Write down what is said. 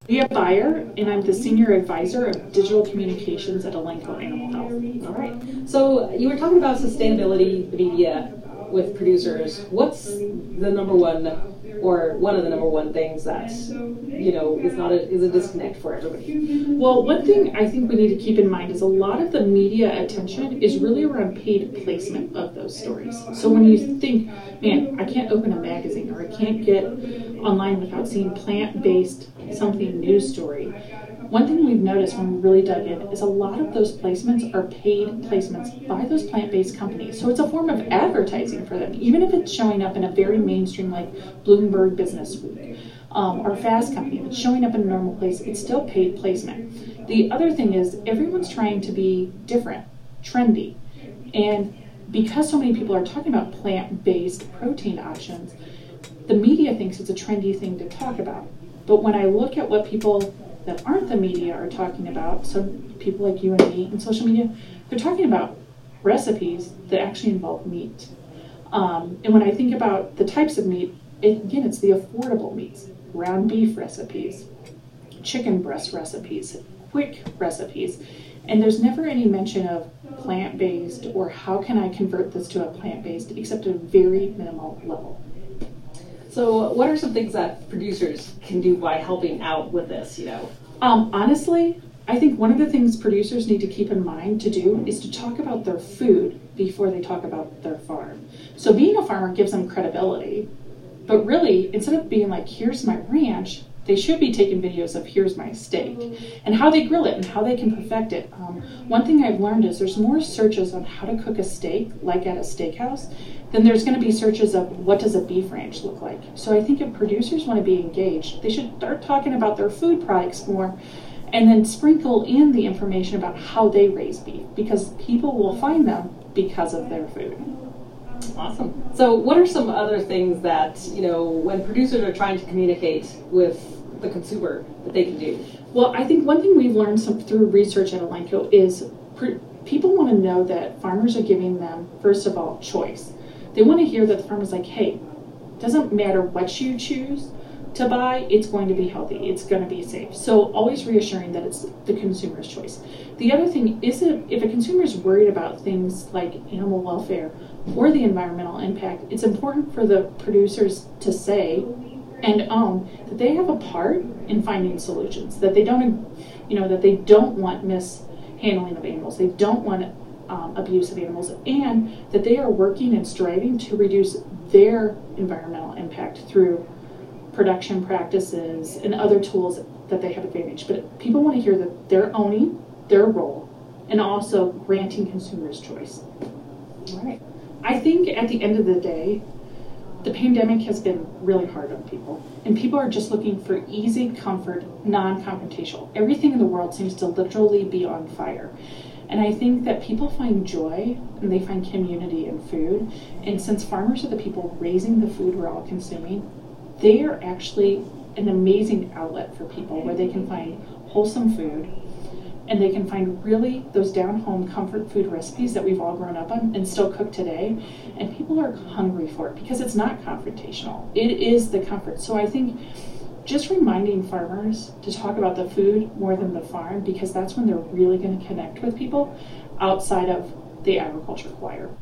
Leah Beyer, and I'm the Senior Advisor of Digital Communications at Elanco Animal Health. All right. So you were talking about sustainability media with producers. What's the number one, or one of the number one things that is a disconnect for everybody? Well, one thing I think we need to keep in mind is a lot of the media attention is really around paid placement of those stories. So when you think, man, I can't open a magazine or I can't get online without seeing plant-based something news story. One thing we've noticed when we really dug in is a lot of those placements are paid placements by those plant-based companies. So it's a form of advertising for them, even if it's showing up in a very mainstream like Bloomberg Business Week or Fast Company. If it's showing up in a normal place, it's still paid placement. The other thing is everyone's trying to be different, trendy. And because so many people are talking about plant-based protein options, the media thinks it's a trendy thing to talk about. But when I look at what people that aren't the media are talking about, so people like you and me in social media, they're talking about recipes that actually involve meat. And when I think about the types of meat, again, it's the affordable meats, ground beef recipes, chicken breast recipes, quick recipes, and there's never any mention of plant-based or how can I convert this to a plant-based except at a very minimal level. So what are some things that producers can do by helping out with this, Honestly, I think one of the things producers need to keep in mind to do is to talk about their food before they talk about their farm. So being a farmer gives them credibility, but really, instead of being like, here's my ranch, they should be taking videos of here's my steak and how they grill it and how they can perfect it. One thing I've learned is there's more searches on how to cook a steak, like at a steakhouse, then there's going to be searches of what does a beef ranch look like. So I think if producers want to be engaged, they should start talking about their food products more and then sprinkle in the information about how they raise beef, because people will find them because of their food. Awesome. So what are some other things that, when producers are trying to communicate with the consumer that they can do? Well, I think one thing we've learned through research at Elanco is people want to know that farmers are giving them, first of all, choice. They want to hear that the farmer's like, hey, doesn't matter what you choose to buy, it's going to be healthy, it's going to be safe. So always reassuring that it's the consumer's choice. The other thing is that if a consumer is worried about things like animal welfare or the environmental impact, it's important for the producers to say and own that they have a part in finding solutions, that they don't, that they don't want mishandling of animals, they don't want abuse of animals, and that they are working and striving to reduce their environmental impact through production practices and other tools that they have advantage. But people want to hear that they're owning their role and also granting consumers choice. All right. I think at the end of the day, the pandemic has been really hard on people, and people are just looking for easy comfort, non-confrontational. Everything in the world seems to literally be on fire. And I think that people find joy and they find community in food. And since farmers are the people raising the food we're all consuming, they are actually an amazing outlet for people where they can find wholesome food and they can find really those down-home comfort food recipes that we've all grown up on and still cook today. And people are hungry for it because it's not confrontational. It is the comfort. So I think just reminding farmers to talk about the food more than the farm, because that's when they're really going to connect with people outside of the agriculture choir.